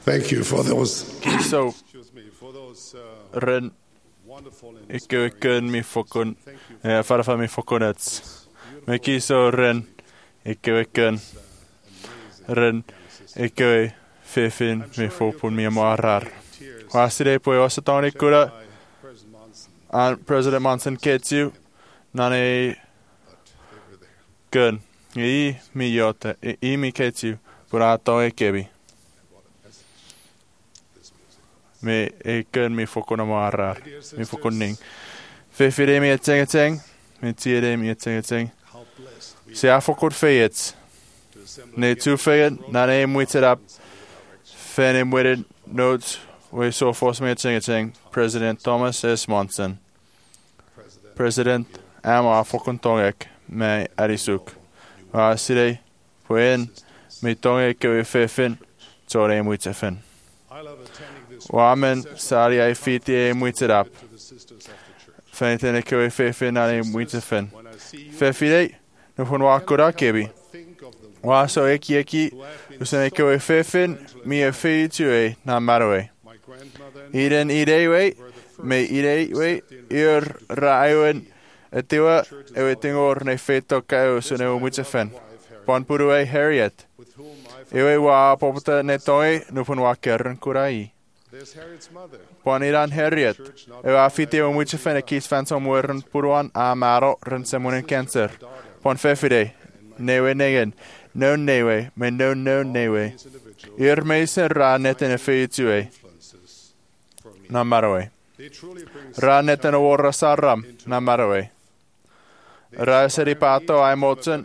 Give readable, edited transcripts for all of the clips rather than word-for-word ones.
Thank you for those. So, For those ren wonderful and ikke kun mi fokon farfa mi fokonets. Me kiso ren ikke kun ren ikke fefin mi fopun mi marar. Wasire po osatoni kura an President Monson Ketsu nane kun I mi yota I mi Ketsu purato e kebi. Me kun mi fokona marar mi fokoning. Fefire mi eteng mi tiere mi eteng. Se a fokot feyets. Ne tu feyet nane muiterap. Fene muited notes we so force me eteng President Thomas S. Monson. President ama fokon tongek me arisuk. Wa sire poen mi tongek ke fefin tore muitefen. Wamen sari ai fiti e muiterap. Fentene ke fefin nane muitefen. Fefire no fon wa kora kebi. Wa so eki usene ke fefin mi e feitue na maroe. Iden idewe me idewe raewen etiwa ewetingor ne feto kao sune muitefen. Pon purue Harriet. Ewe wa popota netoi no fon wa kern kurai. Pon iran Harriet. Ewa fiti o muitefen e kis fan som wern puruan a maro ren semunen cancer. Pon fefide. Newe negen. No newe. Me no newe. Meisen ra neten e feitue. Na maroe. Ra neten o warra sarram. Na maroe. Ra seri pato ai motsen.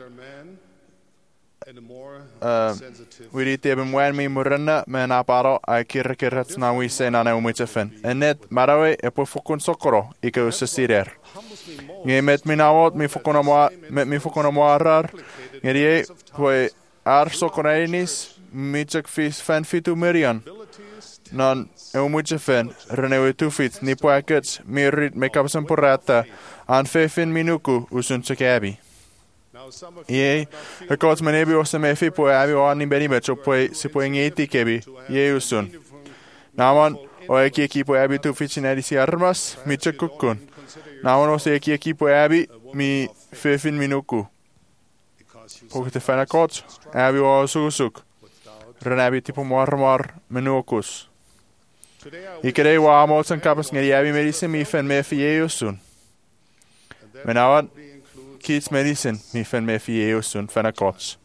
Wiriti eben wen mi murrenna men aparo ai kirrekirrets na wise na ne umitefen. Enet maroe e po fokon sokoro ike usasirer. Ngemet minawot mi fokona moarar. Ngerie poi ar sokoreinis mitek fis fan fitu mirion. Non umitefen renewe tufit ni poakets mirit me kapsen porata an fefin minuku usun tsekebi. Ie, records me nebi osa me fi poi abi o ani beni mecho poi si poi ngeti kebi. Ie usun. Naman o eki poi abi tufit sinedi si armas mi tsekukun. Naman osa eki poi abi mi fefin minuku. Pokete fana kots abi o susuk. Renabi tipo marmar menukus. Ikere wa amotsan kapas ngeri abi medicine mi fen me fi usun. Menawan Kids medicine mi fen me fi usun fana kots.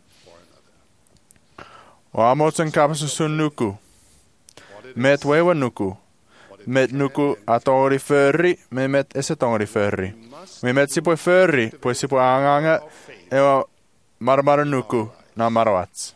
Wa amotsan kapas sun nuku. Met wewa nuku. Met nuku atori ferri, me met esetori ferri. Me met si poi ferri, poi si poi anganga ewa marmara nuku na marawats.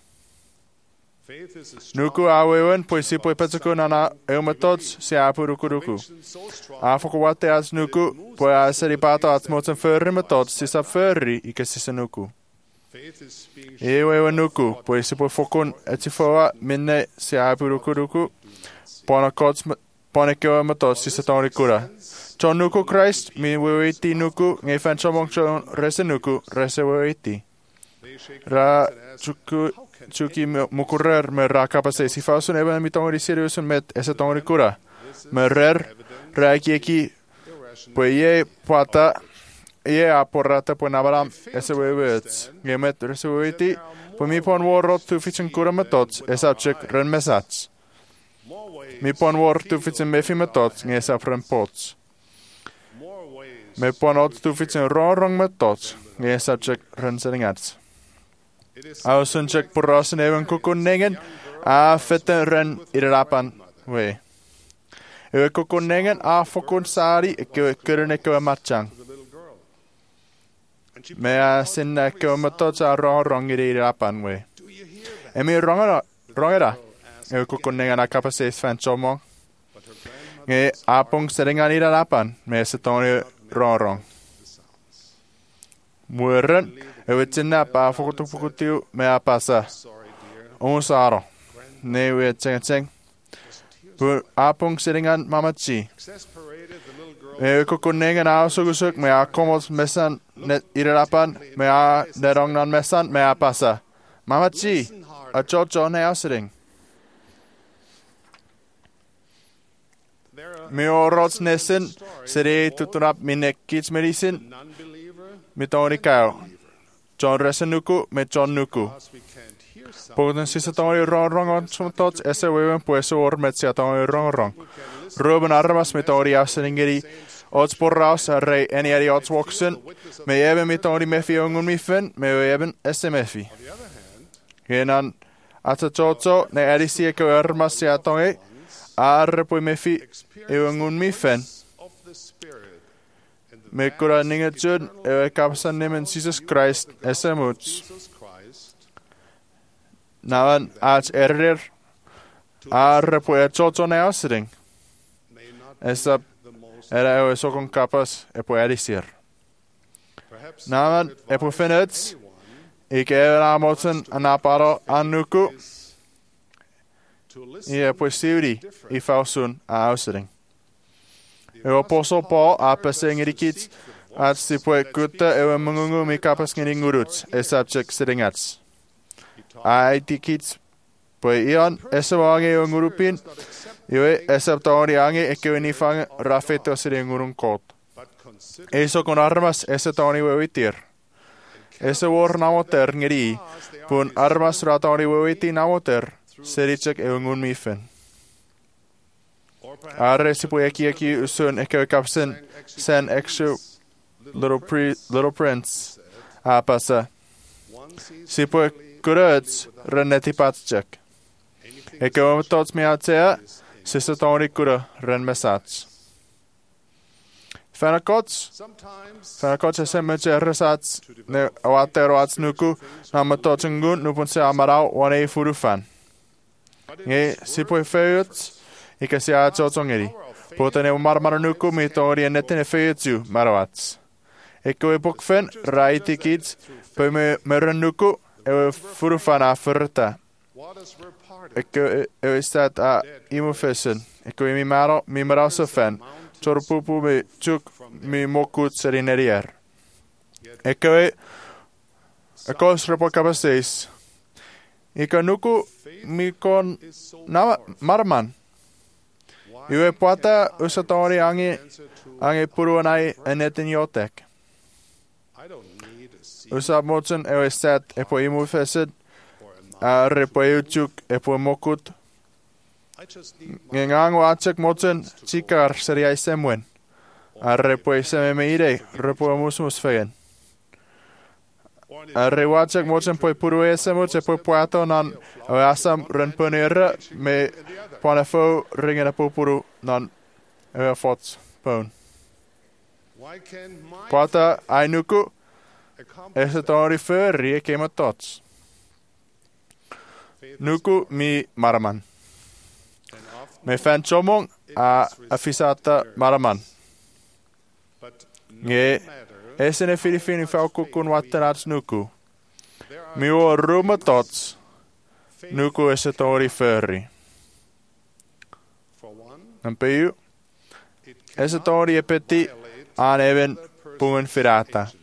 Nuku awewen poi si poi petsuku na eumatots si apurukuruku. Afoko wate as nuku poi aseri pato as motsen ferri matots si sa ferri ike si sa nuku. Ewewen nuku poi si poi fokun etifoa minne si apurukuruku. Pona kots pone kewa matots si sa tonri kura. Chon nuku Christ mi wewiti nuku nge fan chomong chon rese nuku rese wewiti. Ra chuki mukurer me ra kapase si fausun eben mi tongri seriusun met ese tongri kura. Me ra eki poi ye pata ye aporrata poi nabaram ese wewets. Ge met rese wewiti poi mi pon warrot tu fichen kura metots esa chek ren mesats. Mi pon war tu fichen mefi metots nge esa ren pots. Me pon ot tu fichen rong metots nge esa chek ren seringats. Ausun check purasen even kukuningen a feten ren irapan we. Ewe kukuningen a fokun sari ke kurne ke matchang. Me a sin ke matot a rong irapan we. Emi rongera. Ewe kukuningen a kapase fan chomo. Nge apong seringan irapan me se toni rong. Mueren ewe tina pa fokutu me a pasa. Saro. Ne we cheng. Apong seringan mamachi. Ewe kukuningen a sugusuk me a komos mesan net irapan me a derong nan mesan me a pasa. Mamachi a chocho ne ausering. Mi o rots nesen, sere tutunap minek kits medicine, non-believer, mi toni kao. John resenuku, me John nuku. as we can't hear something, Pogden sisa toni rong on sumtots, ese weven pueso ormetsia toni rong. Ruben armas me toni avseningeri, odsporraus rei enieri odswoksen, me even mi toni mefi ongun mifen, me even SMFi. on the other hand, Genan atatsotso ne edisi eko armas sia toni, arpui mefi eungun mifen. of the Spirit and the Me kura ningetjun e kapsan nemen Jesus Christ esemuts. Jesus Christ Navan ats erir arpui etsotso ne ausring. may not Esa the most, era e sokon kapas e po edisir. perhaps Navan e po finets I ke ramotsen anaparo anuku to listen I e po siuri I fausun a ausring. E apostle Paul a pesengirikits at si po kutta e mungungu mi kapas ngiringuruts e subject siringats. Ai tikits po ion esawangi o ngurupin Iwe esaptaori ange e keweni fang rafeto siringurun kot. but consider Eso con armas ese taoni wewitir. Ese war namoter ngeri pun armas rataoni wewiti namoter serichek e ungun mifen. or perhaps Arre si po eki usun e kewe kapsen sen exu little prince a pasa. one sees Si po kuröts reneti patschek. E kewe tots mi atea sisa taoni kura ren mesats. Fanakots sometimes Fanakots e semmoitse resats ne avatteroats nuku nammatotsengun nupun se amarau wane I furufan. Nge sipoi feuts ika se aatsotsongeri. Potene marmara nuku mitori enneten e feutsu marawats. Eko e bokfen raiti kids poi me nuku e furufan a furta. waters were parted Eko e stat a imufesen. Eko e mi marau sofen. Torpupu mi chuk mi mokut serinerier. Eko e repo kapaseis. Ika nuku mi kon na marman. Iwe puata usatori ange puruanai enetin jotek. I don't need a seat Usa motsen e stat e po imufesen or a mouth. a repo chuk e po mokut. I just need Ngango atsek motsen chikar seriai semwen. A repo seme meire repo musmus fegen. A rewatsek motsen poi puru esemut e poi puato nan o asam ren ponera me panafo ringen po puru nan e fots pon. why can my Pata ainuku accomplish e tori ferri e kema tots. faith Nuku mi maraman. and often, Me fan chomong a afisata maraman. but Nge matter esene filifini fauku kun wattenats nuku. there are Mi o ruma tots faith nuku e tori ferri. for one Nampiu it e tori e peti violate an even puen firata. agency.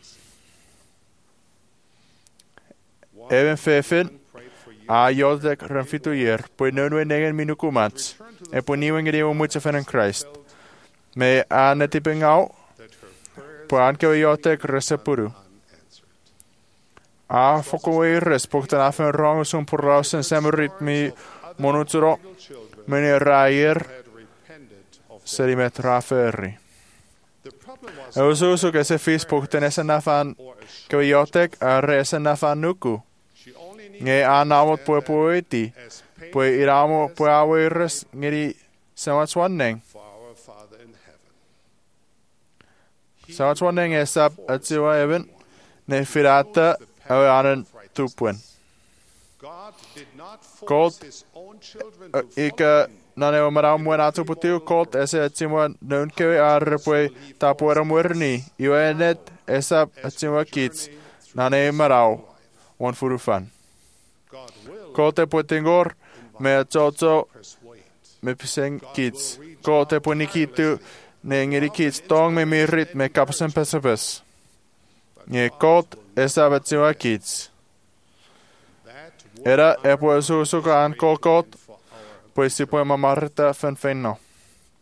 One Even fefen prayed for you a jodek renfituier, poi nönue negen minukumats, e poi niwen gedi muitse fenen Christ. Me a netipengau, that her prayers poi anke o jotek resepuru. unanswered. A fokoi res, pokten afen rongusun purrausen semurit mi monutsuro, Little children meni raier had repented of their serimet raferri. The problem was E ususu ke se fis pokten esen afan or a sh- ke jotek a re esen afan nuku. she only needed Nge a namot poi poeti, as pain poi iramo poi awe res ngeri semats wanneng. for our Father in heaven. Semats wanneng e sab atsiwa even ne firata awe anen tupuen. God did not force Gold, his own children to Ika nane o marau muen atu putiu kolt ese atsiwa nunkewe arre poi tapuera muerni. Iwa enet esa atsiwa kits nane marau wan furufan. God will Kolte putingor me atsoto persuade. me piseng kits. Kolte punikitu ne ngiri kits tong me mirrit me kapsen pesapes. Nge kolt esa atsiwa kits. That Era e po susuka an kolkot for our poi si poi mamarta fen fenno.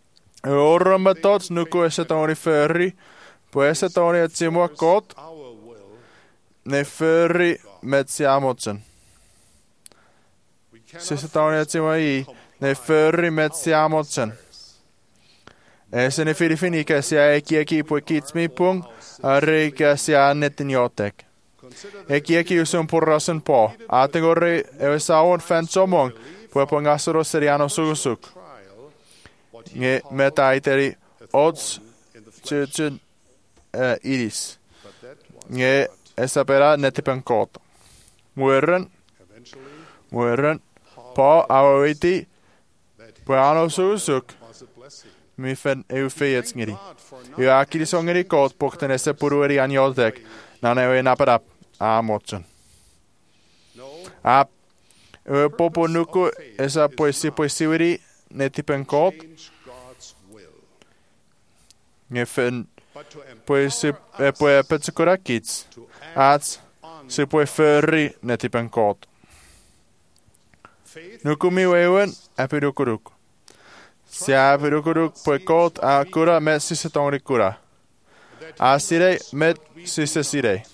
Ora me tots nuku esa toni förri, po esa toni atsimua kot, our will. ne förri met siamotsen. We cannot Sisa toni atsimua I, ne förri met siamotsen. Esa ne Filipini käsiä eki po kitsmi pung, arri käsiä netin jotek. Eki usun purrasen po, ategori evesauon fensomong, po pongasoro seriano suusuk. trial what he Nge called metaiteri odds in the flesh. tsytsyn idis. But that was Nge esapera netipen koot. Muerren, eventually po awawiti, that he puano suusuk, was a blessing. mi fen eu feetsngiri. God for not Yu akilisongeri koot pukten esse purueri anjoldek, nane oi napadap, aamotsen. no Ap, popo nuku esa poisiwiri netipen koot, change God's will, nge fen but to empower poisi us poe petsukurakits, to act ats on se poe förri netipen koot. faith. Nukumi wewen apirukuruk. Sia apirukuruk poe koot a kura met sisa tongri kura. A sire met sisa sire.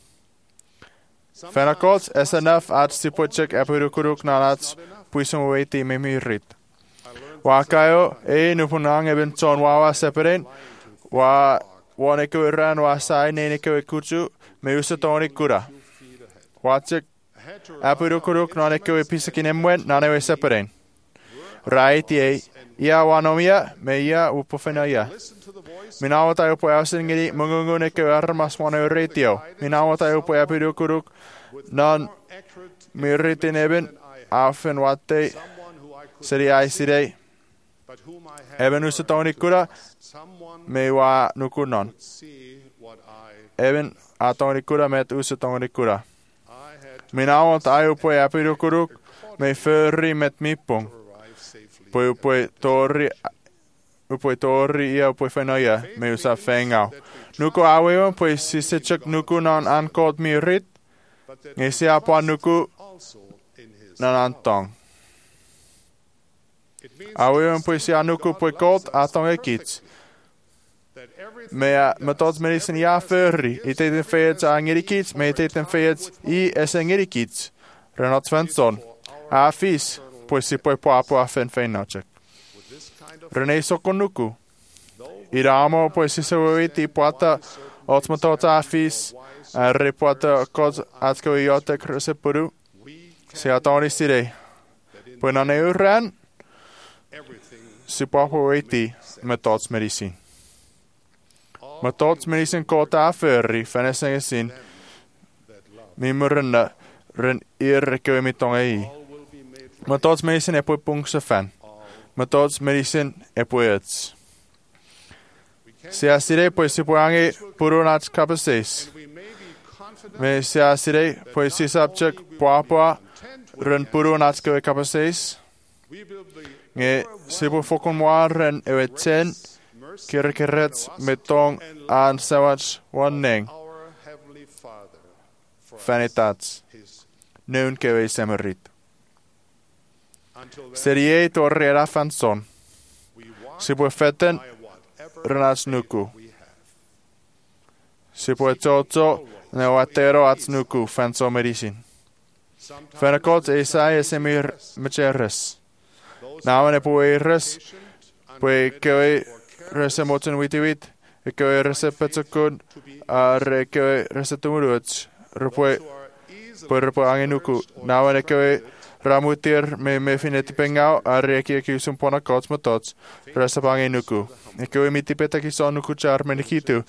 Fena koot es enough at si poe check apirukuruk nanats puisum weiti me mirit. Wakayo e nupunang eben ton wawa seperen wa waneko iran wa sai neneko kutsu me usa tongri kura. Watsik apirukuruk naneko episakinemwen nanewe seperen. Raitie ia wanomia me ia upofenoia. Listen to the voice Minä otan upo asengeli mungunguneke armas wana retio. Minä otan upo apirukuruk nan accurate miritin eben afen wattei someone who I could seri aisirei. but whom I had Eben usa toni kura someone me wa nukunnon. see what Eben a toni kura met usa toni kura. I had Minä otan upo apirukuruk me förri met mippung. to arrive safely. Upoi tori ia upoi fenoia me usa fengau. Nuku aweon poi sisechak nuku nan ankot mi rit, But that nge siapa nuku also in his nan antong. it means Aweon poi sia nuku poi kot atong e kits. that everything Me tots medicin ia förri, i teiten feets a ngiri kits, me teiten feets I ese ngiri kits. Renat Svensson, a fis, poi si poi poapo a fen feinautsek. with this kind of Rene sokon nuku. I ramo poi si se uiti puata otsmatota a fis, a repuata kod atko i jotek resepuru, we se atoni sire. Poi nane urran, everything si poapo uiti me tots medicin. Me tots medicin kota a förri, fennesengesin, that love mi murrenna, ren irrekö mi tonge I. all will be made Me tots medicin e poi pungse fan. Me tots medicin e poi ets. Se a sire poi si poi ange purunats kapaseis. we may be confident Me se a sire poi si sapchek poapoa ren purunats ke kapaseis. we will be Nge si poi fokon moa ren ewetzen mercy kirkerets metong an sewach wanneng. our heavenly Father for Fanitats. his Nun kewe semerit. until then Serie torrera fanson. we walk Si poi fetten by whatever renas nuku. we have. Si poi toto ne watero ats nuku fanso medicin. Sometimes Fenakot esai esemir mecheres. Namen e poi res, poi kewe resemoten witivit, e kewe resepetsakun, ar e kewe resetumuruts, repoi who are easily poi repoi angenuku. Namen e kewe ramutir me fineti pengau, ar e kewe usum pona kots motots, resep angenuku. E kewe mitipetaki son nuku char menikitu,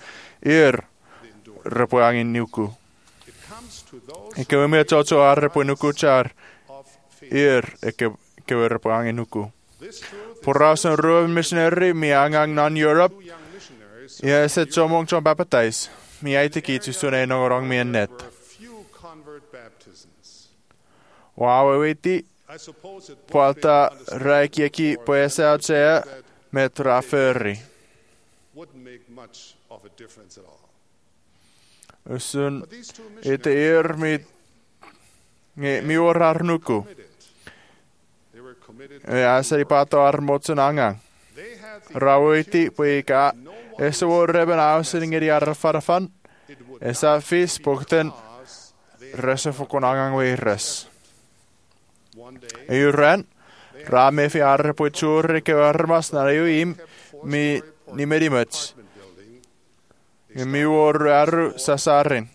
repoi angenuku. it comes to those E kewe me toto ar repoi nuku char, of faith. e kewe repoi angenuku. This truth is Porrausen ruoven missionary mi angang non Europe, two young missionaries ja se chomong chom baptize. Mi aite kiitos sun ei nongorong mien net. were few convert baptisms. Wow, witi I suppose it would puolta be understood räikiäki poeseatsea met rafferri. wouldn't make much of a difference at all. Usun But these two ite missionaries mi orar nuku. committed. They were committed. Ja seri pato armotsun angang. They had rawiti puika esuorreben ausingeri arfarfan esa fis pukten resefokonangang wirres. Yren rame fi arpuitsuuri kevarmas nariuim mi nimerimuts. Mi vuorru sasarin.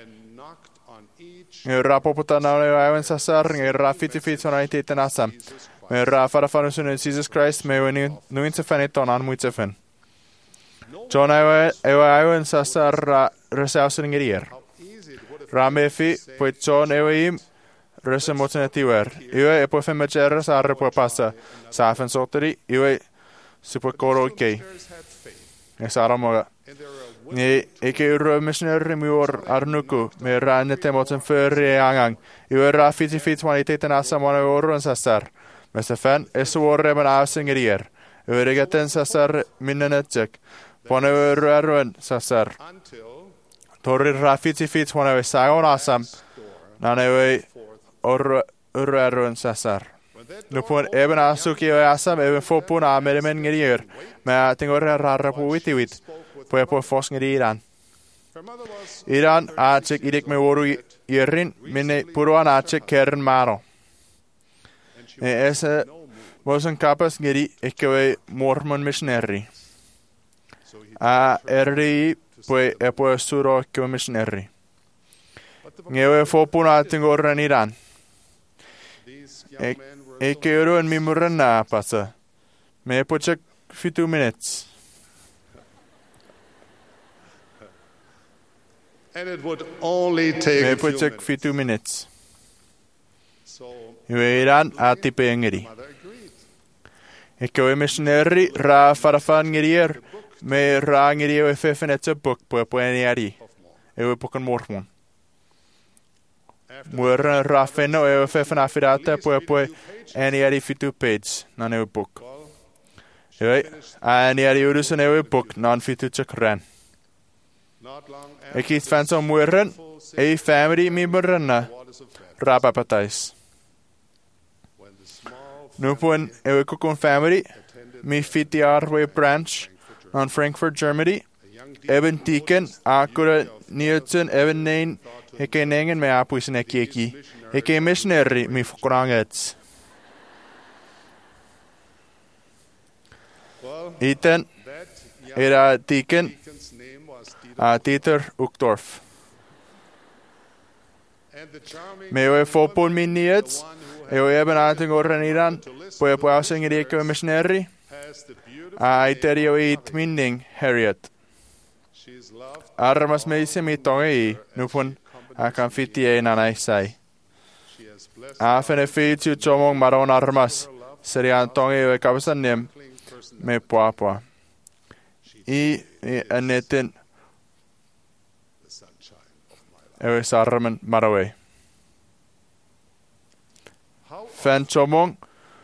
Rapoputana aivan sasarin rafiti on aititen asam. Me rafarfannusun Jesus Christ me nuinsefanit on anmuitsefen. John aivan sasar resausiningerier. Ramefi puit John evaim resemotsenetiver. Iwe epofemmecheres arre passa safen soteri iwe supekoroikei. Esaramoga. Ni eke uro missionary muor arnuku me rannete motsen förri angang. Iwe rafiti waniteten asamone orron sasar. Mesefen esuorre men ausingerier. Iwe regaten sasar minnenetsek. Pone urruaruen sasar. Torri rafiti wane sagon asam. Nanewe urruaruen sasar. Nupun eben asuki o asam eben fopun amerimen ngerier. Me tingorre rarrapu witiwit. På forskning i Iran. Iran acek idik me woru yerin minne puruan acek keren maro. Ese mosen kapas ngeri ekwe mormon missionary. A erri po suro ekwe missionary. Ngewe fopuna tingorren Iran. Eke urun mimurren na pasa. Me pochek 2 minutes. And it would only take a few check minutes. 2 minutes. So, Iran atipe ngeri. mother agreed. Eke missionary ra farafan ngerier me ra ngeri o fefenetse book po eniari. Ewe boken mormon. Muer ra feno e fefen afirata po eniari 2 page nan ewe book. Ewe eniari urusen ewe book nan 2 chakran. Not long after Ik kies van zo'n moeren, family member rapapatais. when the small Nu pun ewe kukun family, mi fitiar branch on Frankfurt, Germany. Eben tiken, akura niutsen, even nein, heke nengen me apuisen ekieki. Heke missionary mi fukurangets. well, Iten, that young era tiken, deacon's name was Dieter, Dieter Uchtdorf. and the charming Mewe fopun min niets, ewe eben aanting oren Iran, poe pausen eke missionary. has the beautiful Aiterio it minning Harriet. she is loved Armas meise mi tongi nupun akan fiti e nanaisai. she has blessed Afene fitu chomong maron armas. Serian tongi e kapasan nem clean person me poa. I anetin the sunshine of my life. ewe sarmen marawe. How Fan chomong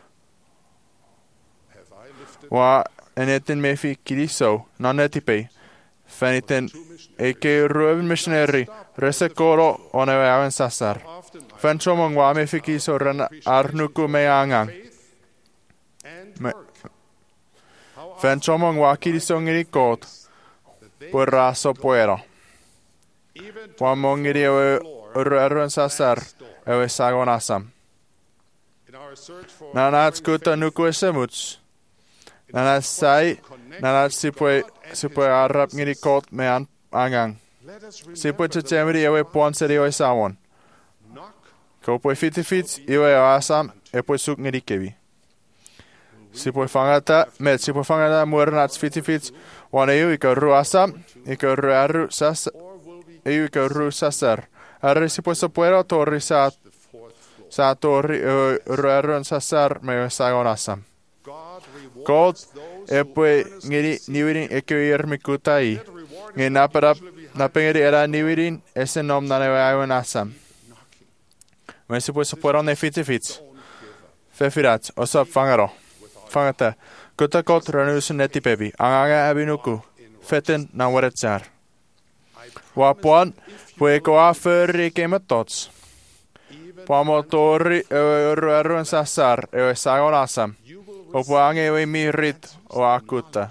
have I lifted wa anetin me fi kiliso nanetipe. Faniten eke ruben missionary resekoro onewe awen sasar. often my Fan chomong wa me fi kiliso ren arnuku me angang. faith and Me- work? How Fan chomong wa kiliso ngiri kot. that they Por raso puero. even to Wa mongiri ewe urruaruen sasar ewe sagon asam. in our search for Nanat skuta nuku esemuts. Nanat sai, nanat sipue arrap ngiri kot me angang. let us Sipue chemiri ewe ponseri ewe sawon. knock Kopue fitifits ewe asam epue suk ngiri kevi. Sipue fangata muernats fitifits wan eu ika ru asam, ika ru arru sas, or will we eu ika ru sasar. Arri sipue sopuero torri sa the fourth floor? Sa torri ru arruan sasar me ewe sagon asam. God rewards God those who epue earnestly ngiri niwirin eke mikutai. that reward Ngi naparap napengeri era niwirin ese nom nanewe aiwen asam. Men si pues pueron ne fitifits. Fefirat, osap fangaro. Fangata. Kutta kot ranusen neti pebi. Anganga abinuku. Fetten na waretsar. Wapuan pue koa förri kemettots. even Puamo torri ewe arruan sasar ewe sagon asam. you will Opo angewe mirit o akuta.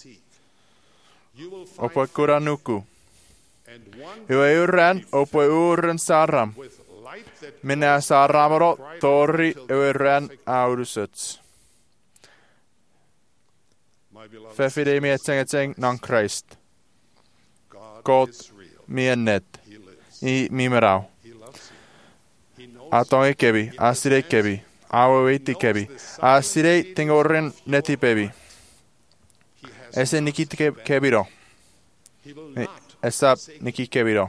Opo kuranuku. Iwe uran opo uran saram. Minä saramoro tori uran audusuts. Fefide mietsengetsen nan Christ. God miennet. I mimerau. Atonge kebi. Asire kebi. Aweiti kebi. Asire tingoren neti pebi. Ese nikit kebiro. Esa nikit kebiro.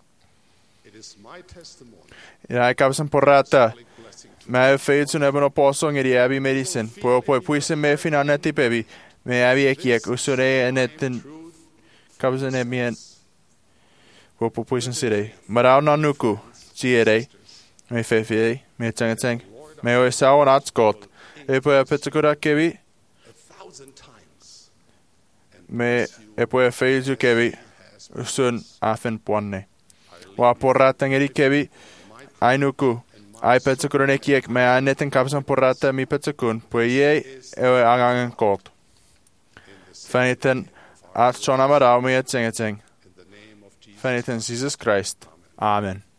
Ja ikapsen porrata. Mä feitsun ebon posong edi abi medicine. Poi puisen me fina neti pebi. Me abi ekiek usure enetten kapsen emien. Poi puisen sirei. Marau nanuku. Tiedei. Me fefidei. Me tsengeteng. Me oi sauan atskot. Epo petsakura kebi. Me epo feitsu kebi. Usun afen puanne. Wa porratan edi kebi. Ainuku. Ai petsakura ekiek. Me anetten kapsen porrata mi petsakun. Poi ei ewe angangen kot. Fäniten at chona marau me tsengeteng. Fäniten Jesus Christ. Amen.